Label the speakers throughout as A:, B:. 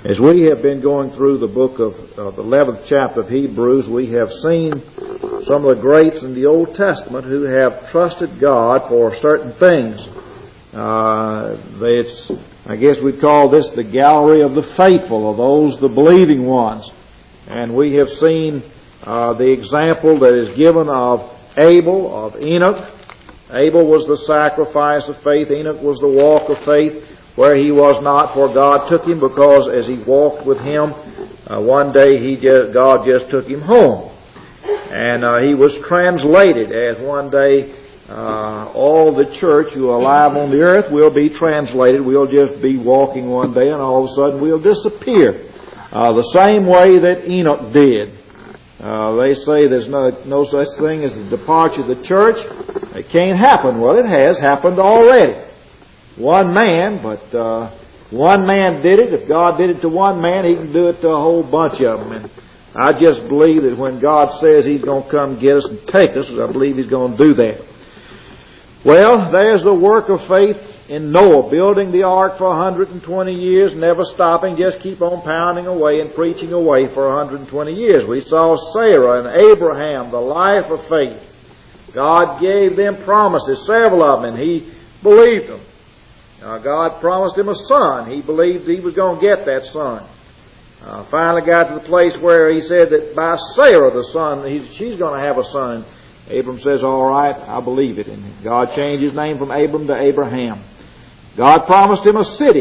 A: As we have been going through the book of the 11th chapter of Hebrews, we have seen some of the greats in the Old Testament who have trusted God for certain things. I guess we'd call this the gallery of the faithful, or those the believing ones. And we have seen the example that is given of Abel, of Enoch. Abel was the sacrifice of faith. Enoch was the walk of faith, where he was not, for God took him, because as he walked with him, one day God just took him home. And he was translated, as one day all the church who are alive on the earth will be translated. We'll just be walking one day and all of a sudden we'll disappear. The same way that Enoch did. They say there's no such thing as the departure of the church. It can't happen. Well, it has happened already. One man, but one man did it. If God did it to one man, He can do it to a whole bunch of them. And I just believe that when God says He's going to come get us and take us, I believe He's going to do that. Well, there's the work of faith in Noah, building the ark for 120 years, never stopping, just keep on pounding away and preaching away for 120 years. We saw Sarah and Abraham, the life of faith. God gave them promises, several of them, and he believed them. God promised him a son. He believed he was going to get that son. Finally got to the place where he said that by Sarah, the son, she's going to have a son. Abram says, all right, I believe it. And God changed his name from Abram to Abraham. God promised him a city.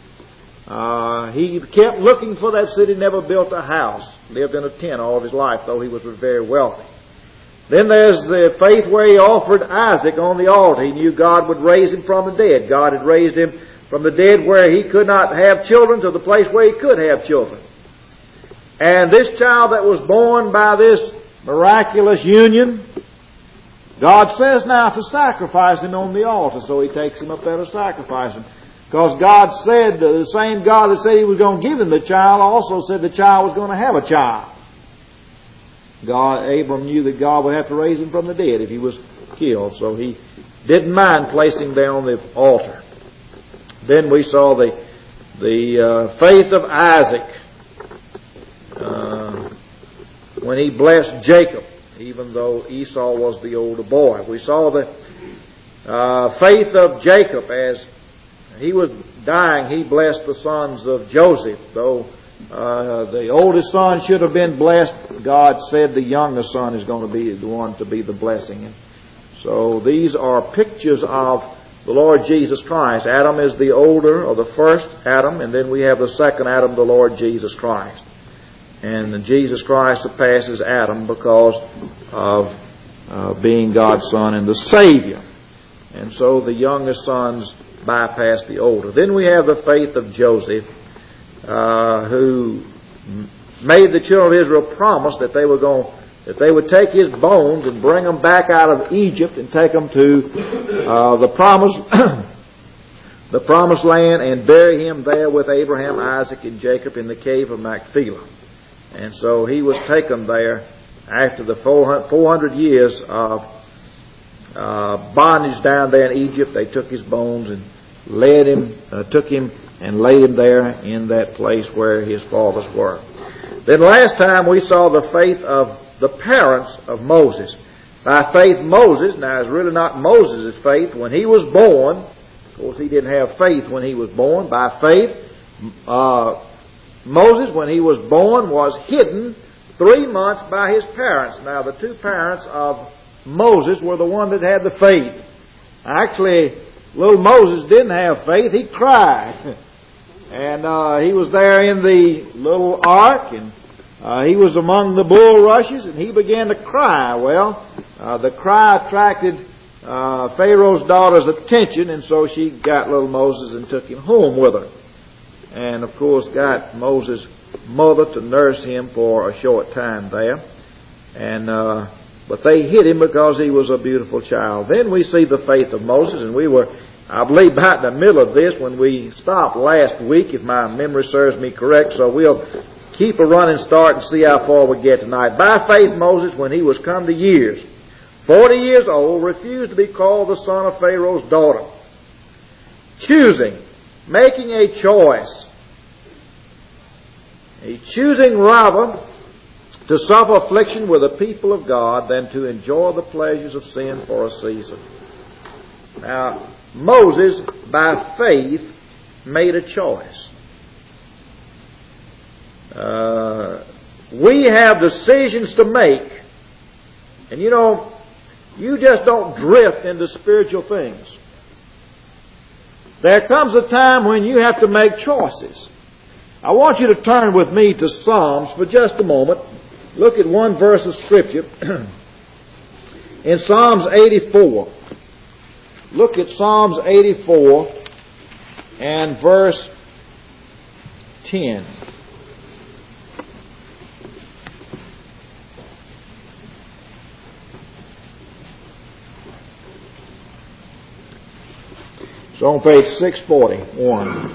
A: He kept looking for that city, never built a house. Lived in a tent all of his life, though he was very wealthy. Then there's the faith where he offered Isaac on the altar. He knew God would raise him from the dead. God had raised him from the dead where he could not have children to the place where he could have children. And this child that was born by this miraculous union, God says now to sacrifice him on the altar. So he takes him up there to sacrifice him. Because God said, the same God that said He was going to give him the child also said the child was going to have a child. Abram knew that God would have to raise him from the dead if he was killed, so he didn't mind placing him there on the altar. Then we saw the faith of Isaac when he blessed Jacob, even though Esau was the older boy. We saw the faith of Jacob as he was dying. He blessed the sons of Joseph, though the oldest son should have been blessed. God said the youngest son is going to be the one to be the blessing. And so these are pictures of the Lord Jesus Christ. Adam is the older, or the first Adam, and then we have the second Adam, the Lord Jesus Christ. And Jesus Christ surpasses Adam because of being God's Son and the Savior. And so the youngest sons bypass the older. Then we have the faith of Joseph, who made the children of Israel promise that they would take his bones and bring them back out of Egypt and take them to the promised land and bury him there with Abraham, Isaac, and Jacob in the cave of Machpelah. And so he was taken there after the 400 years of bondage down there in Egypt. They took his bones and took him and laid him there in that place where his fathers were. Then last time we saw the faith of the parents of Moses. By faith Moses, now it's really not Moses' faith. When he was born, of course he didn't have faith when he was born. By faith, Moses, when he was born, was hidden 3 months by his parents. Now the two parents of Moses were the one that had the faith. Actually, little Moses didn't have faith. He cried. And he was there in the little ark, and he was among the bulrushes, and he began to cry. Well, the cry attracted Pharaoh's daughter's attention, and so she got little Moses and took him home with her. And, of course, got Moses' mother to nurse him for a short time there. And but they hid him because he was a beautiful child. Then we see the faith of Moses, and we were, I believe, about in the middle of this when we stopped last week, if my memory serves me correct. So we'll keep a running start and see how far we get tonight. By faith, Moses, when he was come to years, 40 years old, refused to be called the son of Pharaoh's daughter, making a choice He's choosing rather to suffer affliction with the people of God than to enjoy the pleasures of sin for a season. Now, Moses, by faith, made a choice. We have decisions to make. And you just don't drift into spiritual things. There comes a time when you have to make choices. I want you to turn with me to Psalms for just a moment. Look at one verse of Scripture. In Psalms 84. Look at Psalms 84 and verse 10. It's on page 641.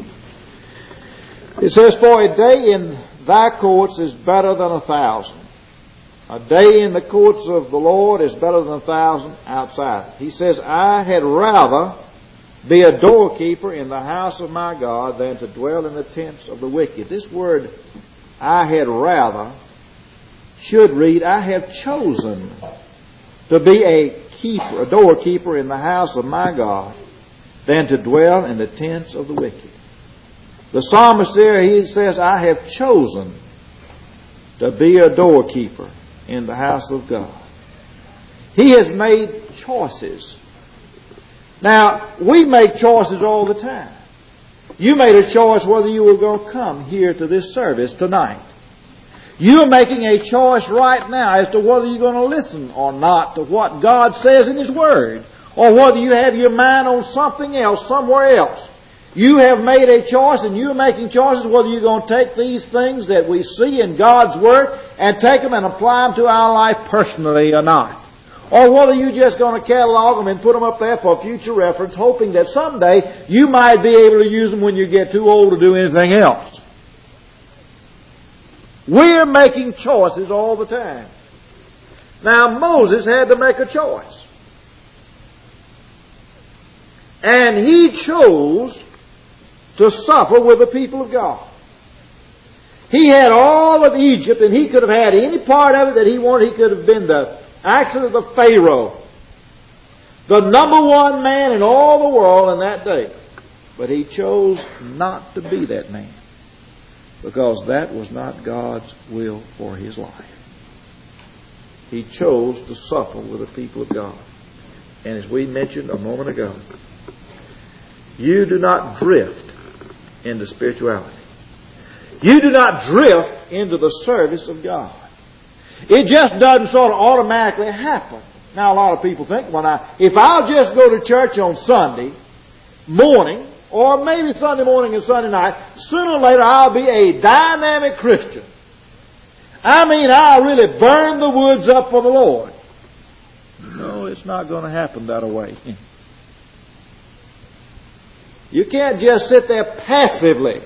A: It says, "For a day in thy courts is better than 1,000. A day in the courts of the Lord is better than 1,000 outside." He says, "I had rather be a doorkeeper in the house of my God than to dwell in the tents of the wicked." This word, "I had rather," should read, "I have chosen to be a doorkeeper in the house of my God than to dwell in the tents of the wicked." The psalmist there, he says, "I have chosen to be a doorkeeper in the house of God." He has made choices. Now, we make choices all the time. You made a choice whether you were going to come here to this service tonight. You're making a choice right now as to whether you're going to listen or not to what God says in His Word, or whether you have your mind on something else, somewhere else. You have made a choice, and you're making choices whether you're going to take these things that we see in God's Word and take them and apply them to our life personally or not. Or whether you're just going to catalog them and put them up there for future reference, hoping that someday you might be able to use them when you get too old to do anything else. We're making choices all the time. Now, Moses had to make a choice. And he chose to suffer with the people of God. He had all of Egypt, and he could have had any part of it that he wanted. He could have been actually the Pharaoh, the number one man in all the world in that day. But he chose not to be that man, because that was not God's will for his life. He chose to suffer with the people of God. And as we mentioned a moment ago, you do not drift into spirituality. You do not drift into the service of God. It just doesn't sort of automatically happen. Now, a lot of people think, if I'll just go to church on Sunday morning, or maybe Sunday morning and Sunday night, sooner or later I'll be a dynamic Christian. I'll really burn the woods up for the Lord. No, it's not going to happen that way. You can't just sit there passively.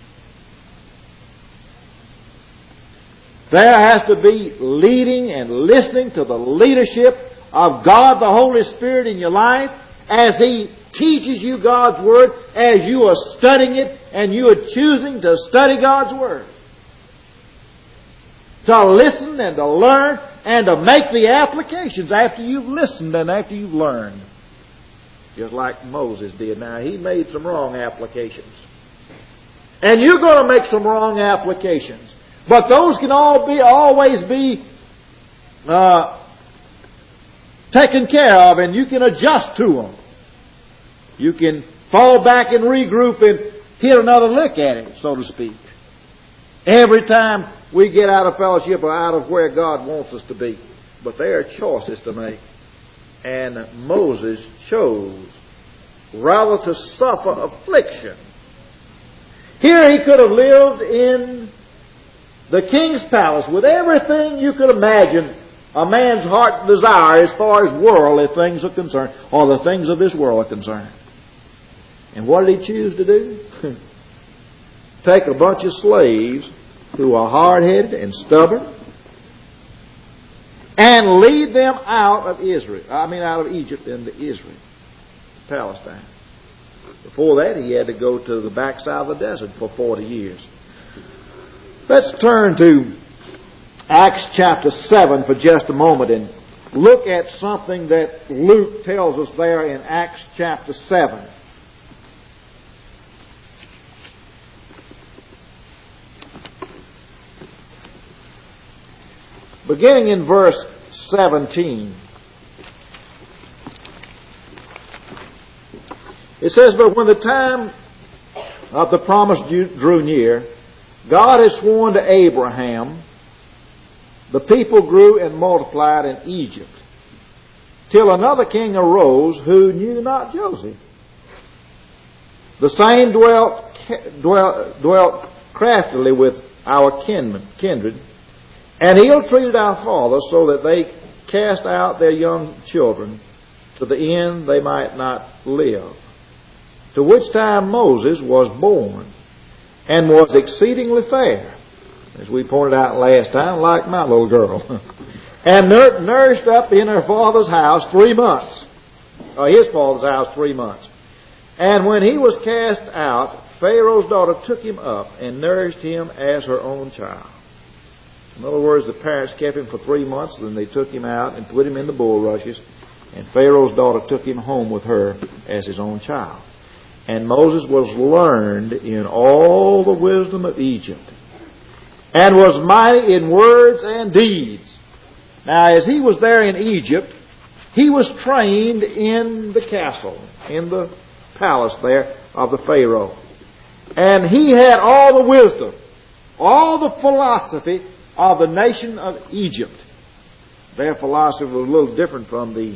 A: There has to be leading and listening to the leadership of God the Holy Spirit in your life as He teaches you God's Word, as you are studying it and you are choosing to study God's Word. To listen and to learn and to make the applications after you've listened and after you've learned. Just like Moses did. Now, he made some wrong applications. And you're going to make some wrong applications. But those can always be taken care of, and you can adjust to them. You can fall back and regroup and hit another lick at it, so to speak. Every time we get out of fellowship or out of where God wants us to be. But there are choices to make. And Moses chose rather to suffer affliction. Here he could have lived in the king's palace with everything you could imagine a man's heart desire as far as worldly things are concerned, or the things of this world are concerned. And what did he choose to do? Take a bunch of slaves who are hard-headed and stubborn and lead them out of Egypt into Israel, Palestine. Before that, he had to go to the backside of the desert for 40 years. Let's turn to Acts chapter 7 for just a moment and look at something that Luke tells us there in Acts chapter 7. Beginning in verse 17. It says, "But when the time of the promise drew near, God had sworn to Abraham, the people grew and multiplied in Egypt, till another king arose who knew not Joseph. The same dwelt craftily with our kindred, and ill-treated our fathers, so that they cast out their young children, to the end they might not live. To which time Moses was born, and was exceedingly fair," as we pointed out last time, like my little girl, "and nourished up in her father's house 3 months," or his father's house 3 months. "And when he was cast out, Pharaoh's daughter took him up and nourished him as her own child." In other words, the parents kept him for 3 months, then they took him out and put him in the bulrushes, and Pharaoh's daughter took him home with her as his own child. "And Moses was learned in all the wisdom of Egypt, and was mighty in words and deeds." Now, as he was there in Egypt, he was trained in the castle, in the palace there of the Pharaoh. And he had all the wisdom, all the philosophy of the nation of Egypt. Their philosophy was a little different from the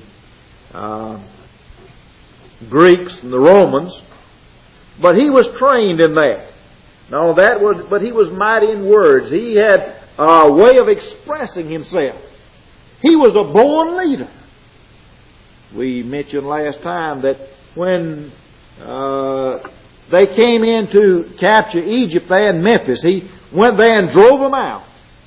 A: Greeks and the Romans, but he was trained in that. But he was mighty in words. He had a way of expressing himself. He was a born leader. We mentioned last time that when they came in to capture Egypt there in Memphis, he went there and drove them out.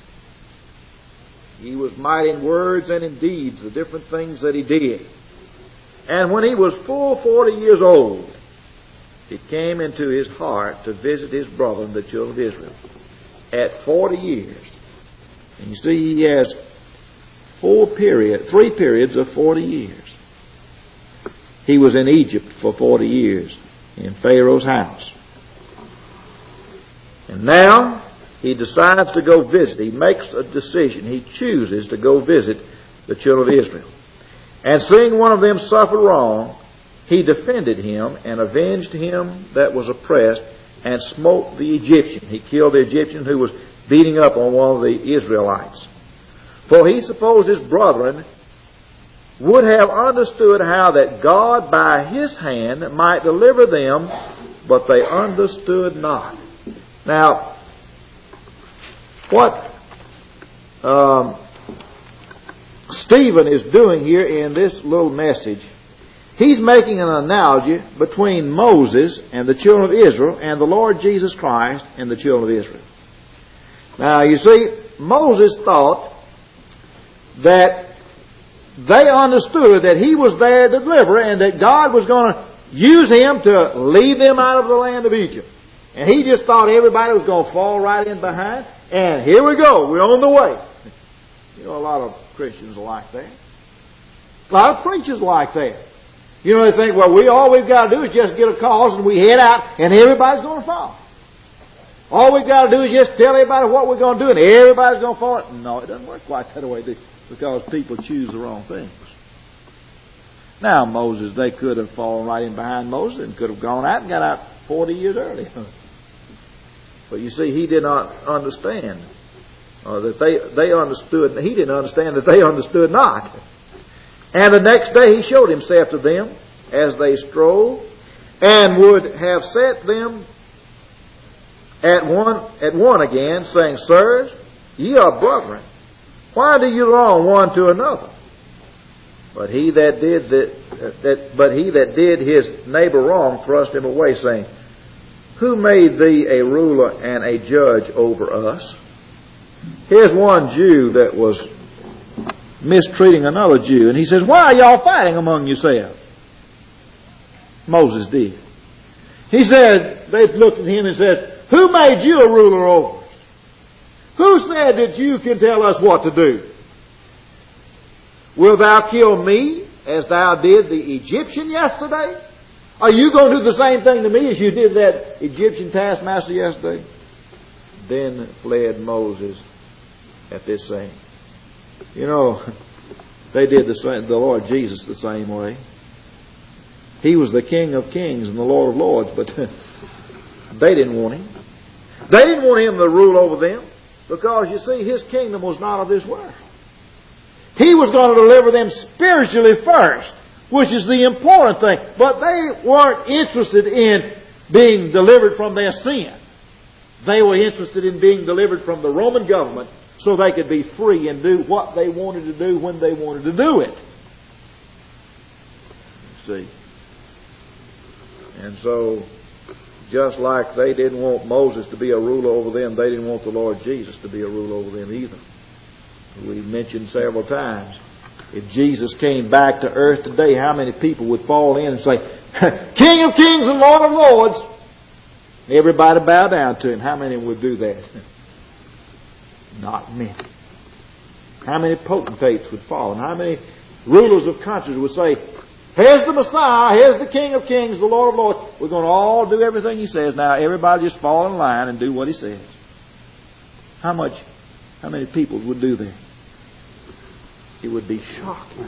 A: He was mighty in words and in deeds, the different things that he did. And when he was full 40 years old, it came into his heart to visit his brethren, the children of Israel, at 40 years. And you see, he has 3 periods of 40 years. He was in Egypt for 40 years, in Pharaoh's house. And now, he decides to go visit. He makes a decision. He chooses to go visit the children of Israel. And seeing one of them suffer wrong, he defended him and avenged him that was oppressed, and smote the Egyptian. He killed the Egyptian who was beating up on one of the Israelites. For he supposed his brethren would have understood how that God by his hand might deliver them, but they understood not. Now, what Stephen is doing here in this little message, he's making an analogy between Moses and the children of Israel and the Lord Jesus Christ and the children of Israel. Now, you see, Moses thought that they understood that he was their deliverer and that God was going to use him to lead them out of the land of Egypt. And he just thought everybody was going to fall right in behind, and here we go, we're on the way. You know, a lot of Christians are like that. A lot of preachers are like that. You know, they think, well, all we've got to do is just get a cause and we head out and everybody's going to fall. All we've got to do is just tell everybody what we're going to do and everybody's going to fall. No, it doesn't work quite that way, because people choose the wrong things. Now, Moses, they could have fallen right in behind Moses and could have gone out and got out 40 years earlier. But you see, he did not understand that they understood. He didn't understand that they understood not. And the next day he showed himself to them as they strove, and would have set them at one again, saying, Sirs, ye are brethren. Why do you wrong one to another? But he that did his neighbor wrong thrust him away, saying, Who made thee a ruler and a judge over us? Here's one Jew that was mistreating another Jew, and he says, Why are y'all fighting among yourselves? Moses did. He said, they looked at him and said, Who made you a ruler over us? Who said that you can tell us what to do? Wilt thou kill me as thou did the Egyptian yesterday? Are you going to do the same thing to me as you did that Egyptian taskmaster yesterday? Then fled Moses at this saying. You know, they did the Lord Jesus the same way. He was the King of Kings and the Lord of Lords, but they didn't want him. They didn't want him to rule over them because, you see, his kingdom was not of this world. He was going to deliver them spiritually first, which is the important thing. But they weren't interested in being delivered from their sin. They were interested in being delivered from the Roman government so they could be free and do what they wanted to do when they wanted to do it. See? And so, just like they didn't want Moses to be a ruler over them, they didn't want the Lord Jesus to be a ruler over them either. We mentioned several times, if Jesus came back to earth today, how many people would fall in and say, King of Kings and Lord of Lords? Everybody bow down to him. How many would do that? Not many. How many potentates would fall? And how many rulers of countries would say, here's the Messiah, here's the King of Kings, the Lord of Lords. We're going to all do everything he says. Now everybody just fall in line and do what he says. How many people would do that? It would be shocking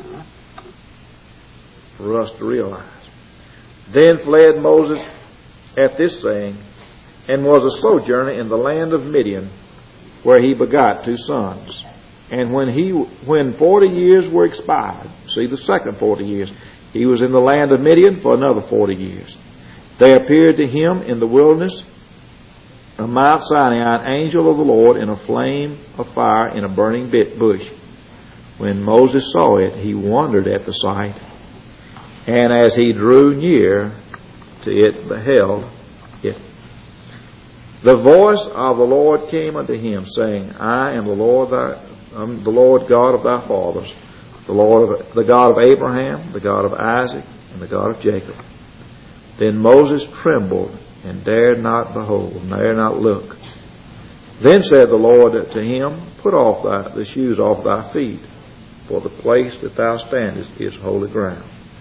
A: for us to realize. Then fled Moses at this saying, and was a sojourner in the land of Midian, where he begot 2 sons. And when 40 years were expired, see the second 40 years, he was in the land of Midian for another 40 years. There appeared to him in the wilderness of Mount Sinai an angel of the Lord in a flame of fire in a burning bush. When Moses saw it, he wondered at the sight, and as he drew near to it, beheld it. The voice of the Lord came unto him, saying, I am the Lord God of thy fathers, the God of Abraham, the God of Isaac, and the God of Jacob. Then Moses trembled and dared not behold, dared not look. Then said the Lord to him, Put off the shoes off thy feet, for the place that thou standest is holy ground.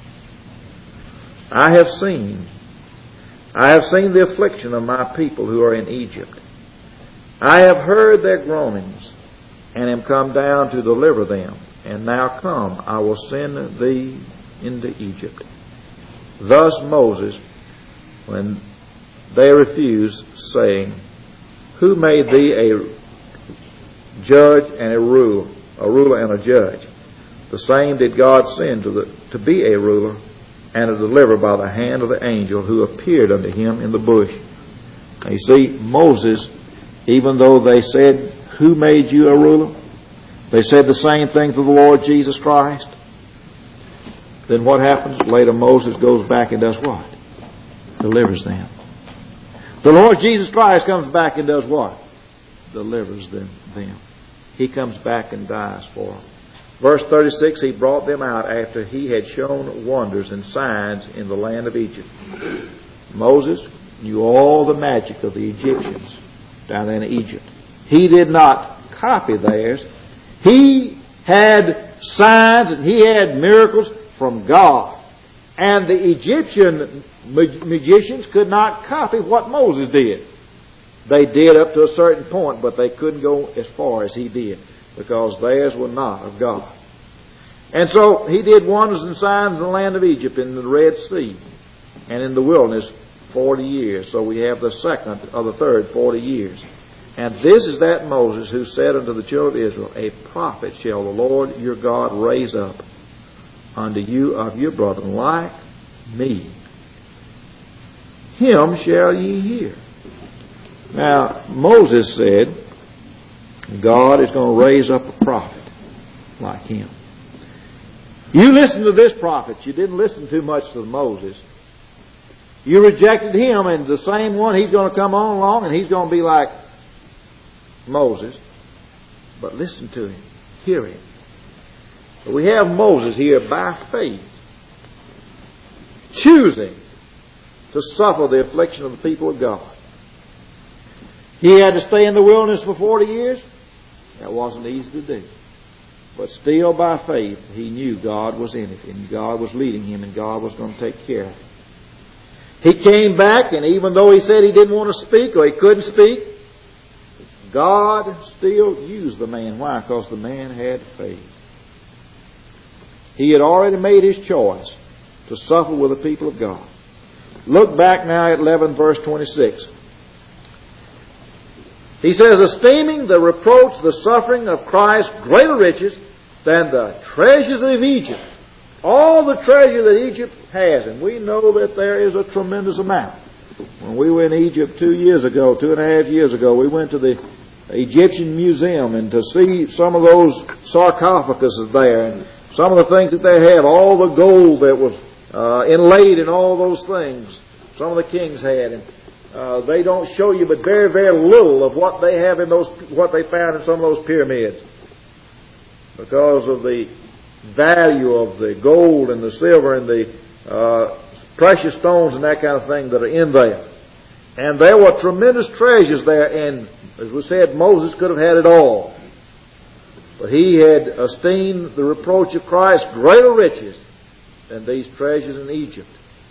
A: I have seen the affliction of my people who are in Egypt. I have heard their groanings, and am come down to deliver them. And now come, I will send thee into Egypt. Thus Moses, when they refused, saying, Who made thee a judge and a ruler and a judge? The same did God send to be a ruler and a deliverer by the hand of the angel who appeared unto him in the bush. Now you see, Moses, even though they said, Who made you a ruler? They said the same thing to the Lord Jesus Christ. Then what happens? Later Moses goes back and does what? Delivers them. The Lord Jesus Christ comes back and does what? Delivers them. He comes back and dies for them. Verse 36, he brought them out after he had shown wonders and signs in the land of Egypt. Moses knew all the magic of the Egyptians down there in Egypt. He did not copy theirs. He had signs and he had miracles from God. And the Egyptian magicians could not copy what Moses did. They did up to a certain point, but they couldn't go as far as he did, because theirs were not of God. And so he did wonders and signs in the land of Egypt, in the Red Sea, and in the wilderness 40 years. So we have the second or the third 40 years. And this is that Moses who said unto the children of Israel, A prophet shall the Lord your God raise up unto you of your brethren like me. Him shall ye hear. Now, Moses said, God is going to raise up a prophet like him. You listen to this prophet. You didn't listen too much to Moses. You rejected him, and the same one, he's going to come on along, and he's going to be like Moses. But listen to him. Hear him. So we have Moses here by faith, choosing to suffer the affliction of the people of God. He had to stay in the wilderness for 40 years. That wasn't easy to do. But still by faith, he knew God was in it, and God was leading him, and God was going to take care of him. He came back, and even though he said he didn't want to speak or he couldn't speak, God still used the man. Why? Because the man had faith. He had already made his choice to suffer with the people of God. Look back now at 11 verse 26. He says, esteeming the reproach, the suffering of Christ greater riches than the treasures of Egypt. All the treasure that Egypt has, and we know that there is a tremendous amount. When we were in Egypt 2.5 years ago, we went to the Egyptian Museum and to see some of those sarcophaguses there and some of the things that they have, all the gold that was inlaid in all those things some of the kings had. And they don't show you but very, very little of what they have in those, what they found in some of those pyramids, because of the value of the gold and the silver and the precious stones and that kind of thing that are in there. And there were tremendous treasures there, and as we said, Moses could have had it all. But he had esteemed the reproach of Christ greater riches than these treasures in Egypt,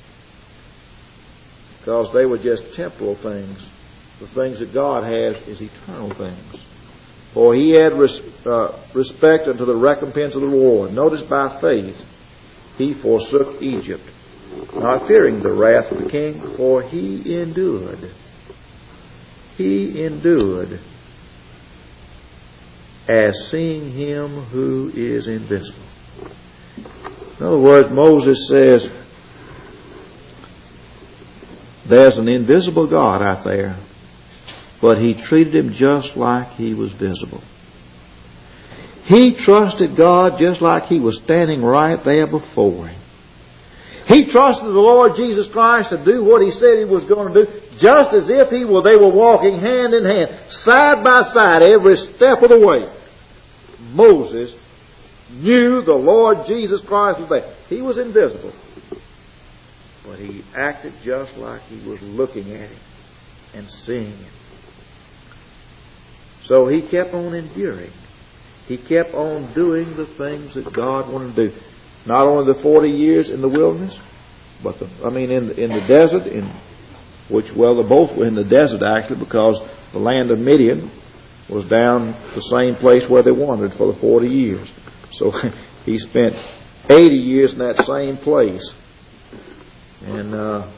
A: because they were just temporal things. The things that God has is eternal things. For he had respect unto the recompense of the reward. Notice, by faith he forsook Egypt, not fearing the wrath of the king, for he endured. He endured as seeing him who is invisible. In other words, Moses says, there's an invisible God out there, but he treated him just like he was visible. He trusted God just like he was standing right there before him. He trusted the Lord Jesus Christ to do what he said he was going to do, just as if they were walking hand in hand, side by side, every step of the way. Moses knew the Lord Jesus Christ was there. He was invisible, but he acted just like he was looking at him and seeing him. So he kept on enduring. He kept on doing the things that God wanted to do. Not only the 40 years in the wilderness, but in the desert, they both were in the desert actually, because the land of Midian was down the same place where they wandered for the 40 years. So he spent 80 years in that same place. And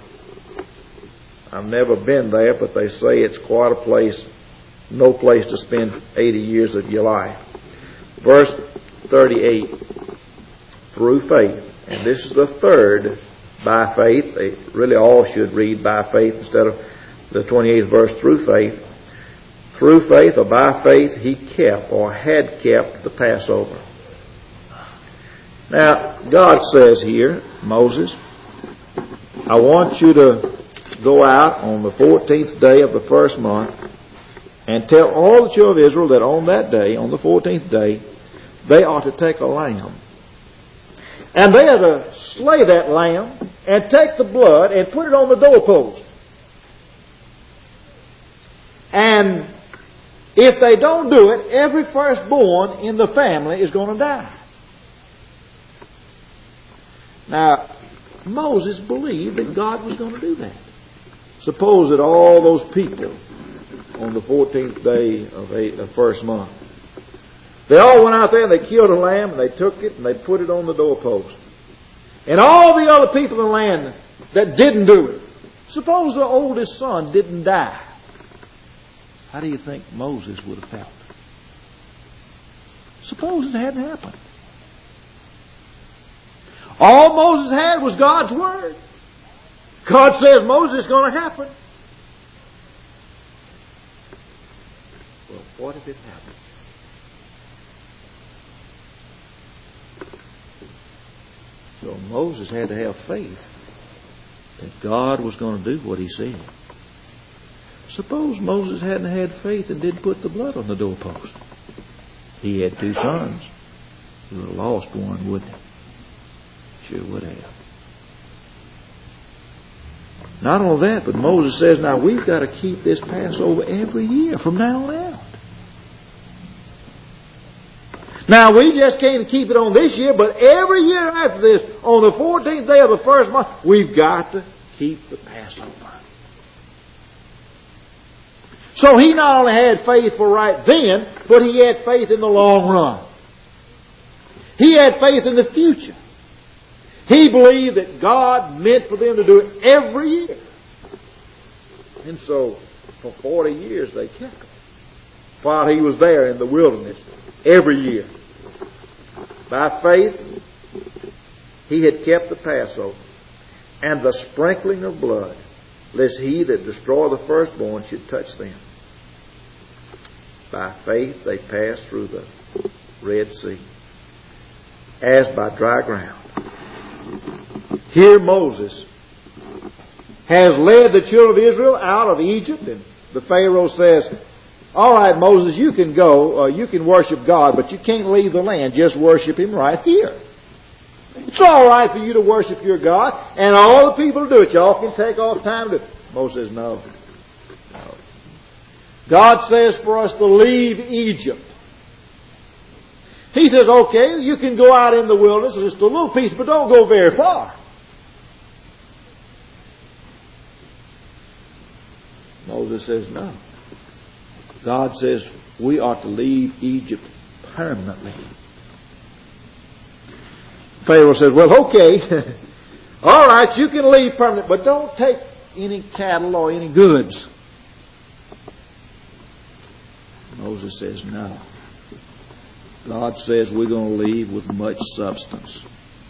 A: I've never been there, but they say it's quite a place, no place to spend 80 years of your life. Verse 38, through faith. And this is the third, by faith. They really all should read by faith instead of the 28th verse, through faith. Through faith or by faith he kept or had kept the Passover. Now, God says here, Moses, I want you to go out on the 14th day of the first month and tell all the children of Israel that on that day, on the 14th day, they ought to take a lamb. And they are to slay that lamb and take the blood and put it on the doorpost. And if they don't do it, every firstborn in the family is going to die. Now, Moses believed that God was going to do that. Suppose that all those people on the 14th day of the first month, they all went out there and they killed a lamb and they took it and they put it on the doorpost. And all the other people in the land that didn't do it, suppose the oldest son didn't die. How do you think Moses would have felt? Suppose it hadn't happened. All Moses had was God's word. God says, Moses, it's going to happen. Well, what if it happened? So Moses had to have faith that God was going to do what he said. Suppose Moses hadn't had faith and didn't put the blood on the doorpost. He had 2 sons. He would have lost one, wouldn't he? Sure would have. Not only that, but Moses says, now we've got to keep this Passover every year from now on out. Now, we just can't keep it on this year, but every year after this, on the 14th day of the first month, we've got to keep the Passover. So he not only had faith for right then, but he had faith in the long run. He had faith in the future. He believed that God meant for them to do it every year. And so, for 40 years they kept it. While he was there in the wilderness, every year. By faith, he had kept the Passover and the sprinkling of blood, lest he that destroy the firstborn should touch them. By faith they passed through the Red Sea, as by dry ground. Here Moses has led the children of Israel out of Egypt, and the Pharaoh says, all right, Moses, you can go, you can worship God, but you can't leave the land. Just worship Him right here. It's all right for you to worship your God, and all the people do it. Y'all can take off time to do it. Moses says, no. God says for us to leave Egypt. He says, okay, you can go out in the wilderness, just a little piece, but don't go very far. Moses says, no. God says we ought to leave Egypt permanently. Pharaoh says, well, okay, all right, you can leave permanently, but don't take any cattle or any goods. Moses says, no. God says we're going to leave with much substance.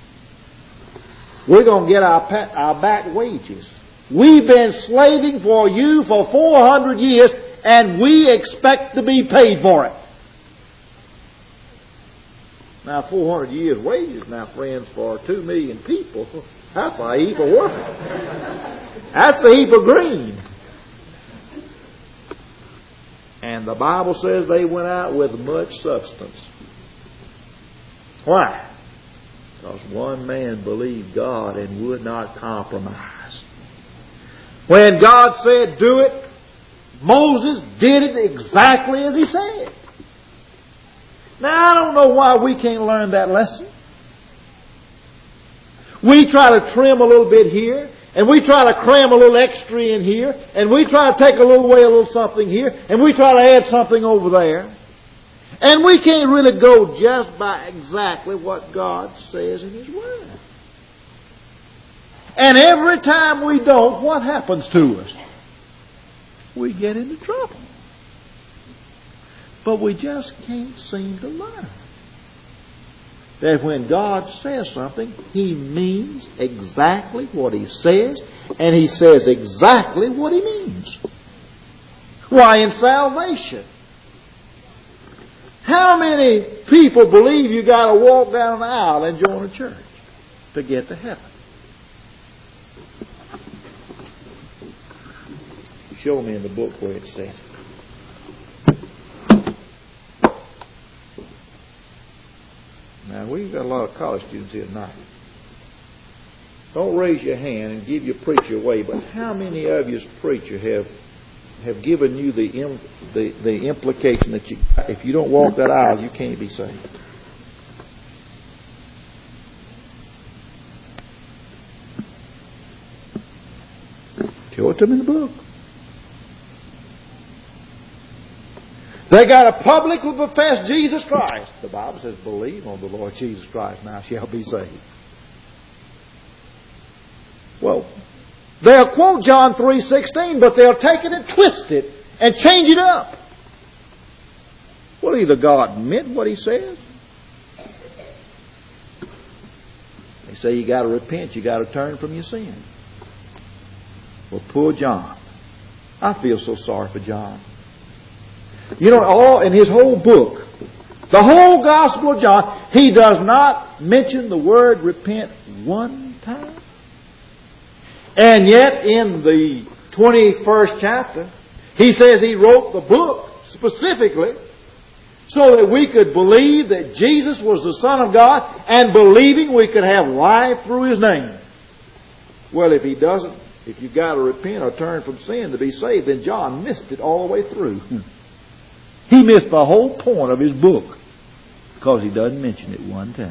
A: We're going to get our back wages. We've been slaving for you for 400 years, and we expect to be paid for it. Now, 400 years' wages, now, friends, for 2 million people, that's a heap of work. That's a heap of green. And the Bible says they went out with much substance. Why? Because one man believed God and would not compromise. When God said do it, Moses did it exactly as he said. Now, I don't know why we can't learn that lesson. We try to trim a little bit here, and we try to cram a little extra in here, and we try to take a little away a little something here, and we try to add something over there. And we can't really go just by exactly what God says in His Word. And every time we don't, what happens to us? We get into trouble. But we just can't seem to learn that when God says something, He means exactly what He says, and He says exactly what He means. Why, in salvation, how many people believe you got to walk down the aisle and join a church to get to heaven? Show me in the book where it says it. Now, we've got a lot of college students here tonight. Don't raise your hand and give your preacher away, but how many of you as preacher have given you the implication that if you don't walk that aisle, you can't be saved? Show it to them in the book. They got to publicly profess Jesus Christ. The Bible says, believe on the Lord Jesus Christ, now shall be saved. Well, they'll quote John 3:16, but they'll take it and twist it and change it up. Well, either God meant what He says. They say you got to repent, you got to turn from your sin. Well, poor John. I feel so sorry for John. You know, all in his whole book, the whole Gospel of John, he does not mention the word repent one time. And yet, in the 21st chapter, he says he wrote the book specifically so that we could believe that Jesus was the Son of God, and believing we could have life through His name. Well, if he doesn't, if you've got to repent or turn from sin to be saved, then John missed it all the way through. He missed the whole point of his book. because he doesn't mention it one time.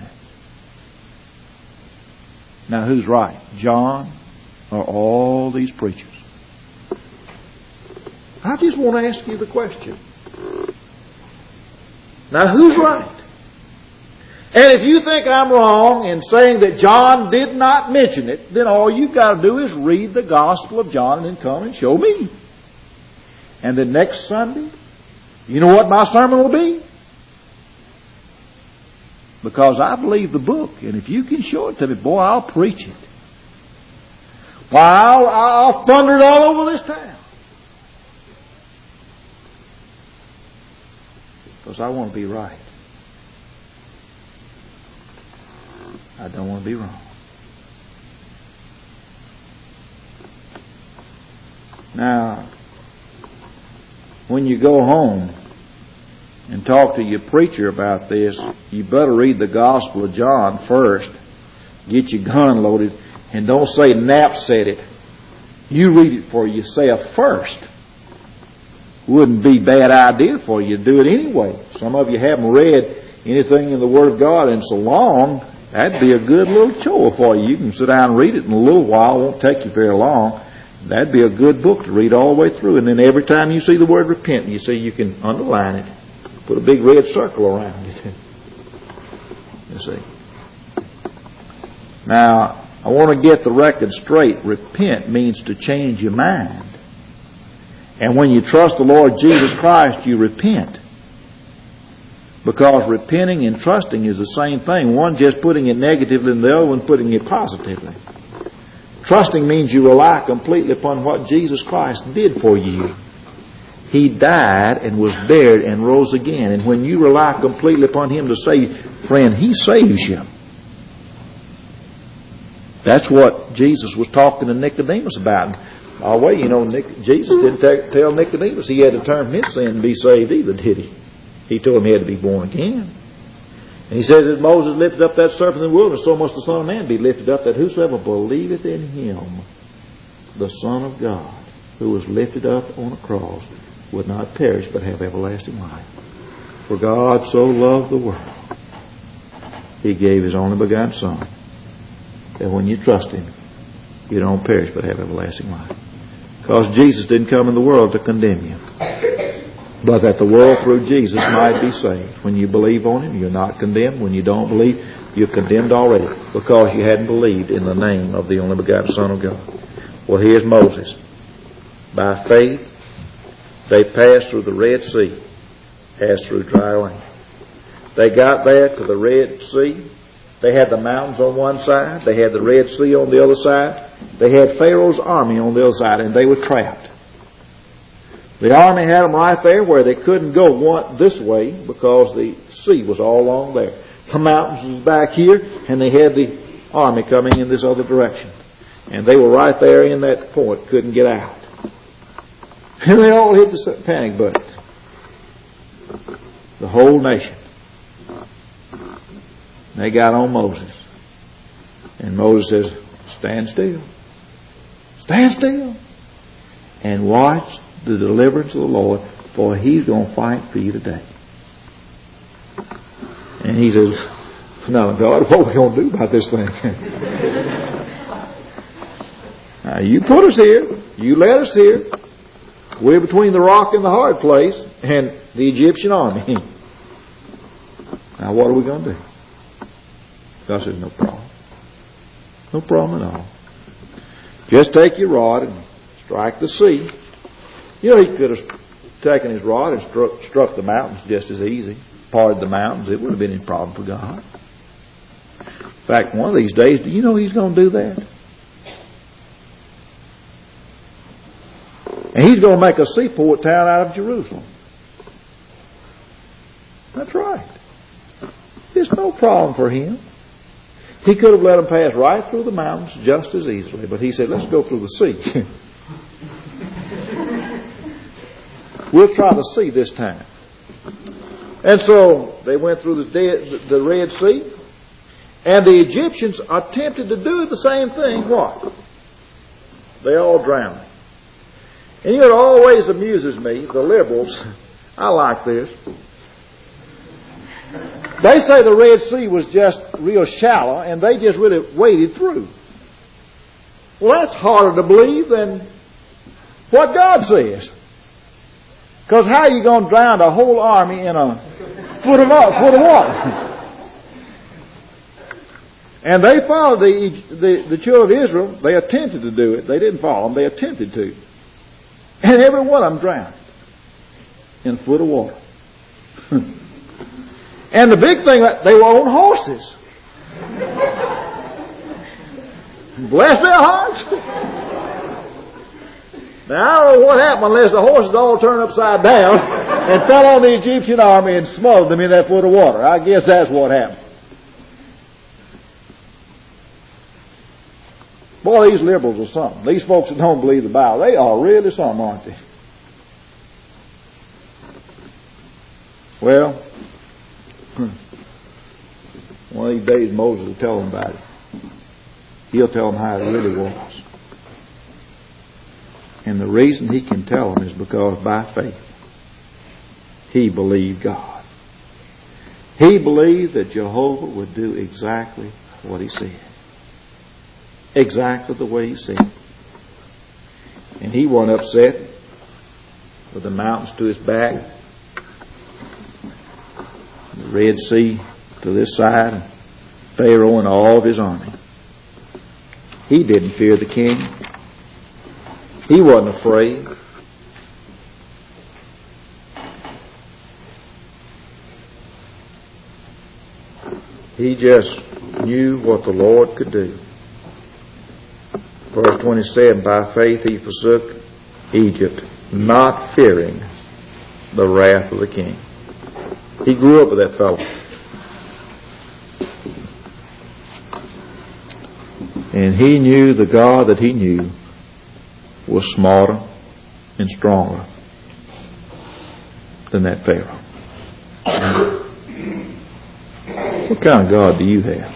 A: Now who's right? John or all these preachers? I just want to ask you the question. Now who's right? And if you think I'm wrong in saying that John did not mention it, then all you've got to do is read the Gospel of John and then come and show me. And then next Sunday, you know what my sermon will be? Because I believe the book, and if you can show it to me, boy, I'll preach it. Why, I'll thunder it all over this town. Because I want to be right. I don't want to be wrong. Now, when you go home and talk to your preacher about this, you better read the Gospel of John first. Get your gun loaded, and don't say Knapp said it. You read it for yourself first. Wouldn't be a bad idea for you to do it anyway. Some of you haven't read anything in the Word of God in so long. That'd be a good little chore for you. You can sit down and read it in a little while. It won't take you very long. That'd be a good book to read all the way through. And then every time you see the word repent, you see you can underline it. Put a big red circle around it. You see. Now, I want to get the record straight. Repent means to change your mind. And when you trust the Lord Jesus Christ, you repent. Because repenting and trusting is the same thing. One just putting it negatively and the other one putting it positively. Trusting means you rely completely upon what Jesus Christ did for you. He died and was buried and rose again. And when you rely completely upon Him to save you, friend, He saves you. That's what Jesus was talking to Nicodemus about. By the way, you know, Jesus didn't tell Nicodemus he had to turn from his sin and be saved either, did He? He told him he had to be born again. And He says that Moses lifted up that serpent in the wilderness, so must the Son of Man be lifted up, that whosoever believeth in Him, the Son of God, who was lifted up on a cross, would not perish but have everlasting life. For God so loved the world, He gave His only begotten Son, that when you trust Him, you don't perish but have everlasting life. Because Jesus didn't come in the world to condemn you, but that the world through Jesus might be saved. When you believe on Him, you're not condemned. When you don't believe, you're condemned already, because you hadn't believed in the name of the only begotten Son of God. Well, here's Moses. By faith, they passed through the Red Sea as through dry land. They got there to the Red Sea. They had the mountains on one side. They had the Red Sea on the other side. They had Pharaoh's army on the other side, and they were trapped. The army had them right there where they couldn't go this way because the sea was all along there. The mountains was back here, and they had the army coming in this other direction. And they were right there in that point, couldn't get out. And they all hit the panic button. The whole nation. They got on Moses. And Moses says, stand still. Stand still. And watch the deliverance of the Lord, for He's going to fight for you today. And he says, now God, what are we going to do about this thing? Now, you put us here. You led us here. We're between the rock and the hard place and the Egyptian army. Now what are we going to do? God says, no problem. No problem at all. Just take your rod and strike the sea. You know, He could have taken His rod and struck the mountains just as easy. Parted the mountains. It wouldn't have been any problem for God. In fact, one of these days, do you know He's going to do that? And He's going to make a seaport town out of Jerusalem. That's right. It's no problem for Him. He could have let them pass right through the mountains just as easily, but He said, let's go through the sea. We'll try the sea this time. And so they went through the Red Sea, and the Egyptians attempted to do the same thing. What? They all drowned. And you know, it always amuses me, the liberals. I like this. They say the Red Sea was just real shallow, and they just really waded through. Well, that's harder to believe than what God says. Because how are you going to drown a whole army in a foot of water? And they followed the children of Israel. They attempted to do it. They didn't follow them. They attempted to. And every one of them drowned in a foot of water. And the big thing, they were on horses. Bless their hearts. Now, I don't know what happened unless the horses all turned upside down and fell on the Egyptian army and smothered them in that foot of water. I guess that's what happened. Boy, these liberals are something. These folks that don't believe the Bible, they are really something, aren't they? Well, one of these days Moses will tell them about it. He'll tell them how it really was. And the reason he can tell them is because by faith he believed God. He believed that Jehovah would do exactly what he said. Exactly the way he said. And he wasn't upset with the mountains to his back, the Red Sea to this side, and Pharaoh and all of his army. He didn't fear the king. He wasn't afraid. He just knew what the Lord could do. Verse 27, by faith he forsook Egypt, not fearing the wrath of the king. He grew up with that fellow. And he knew the God that he knew was smarter and stronger than that Pharaoh. What kind of God do you have?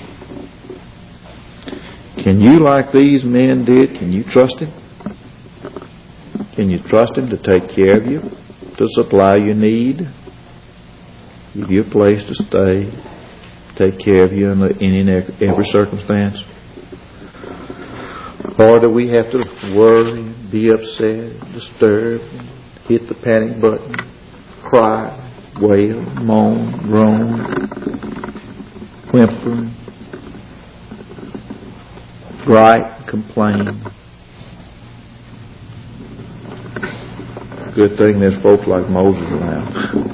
A: Can you, like these men did, can you trust him? Can you trust him to take care of you, to supply your need, give you a place to stay, take care of you in any and every circumstance? Or do we have to worry, be upset, disturbed, hit the panic button, cry, wail, moan, groan, whimper, gripe, complain? Good thing there's folks like Moses around.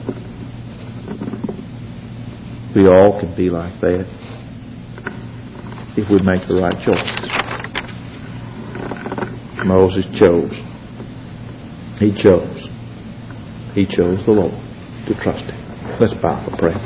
A: We all can be like that if we make the right choices. Moses chose. He chose the Lord to trust him. Let's bow for prayer.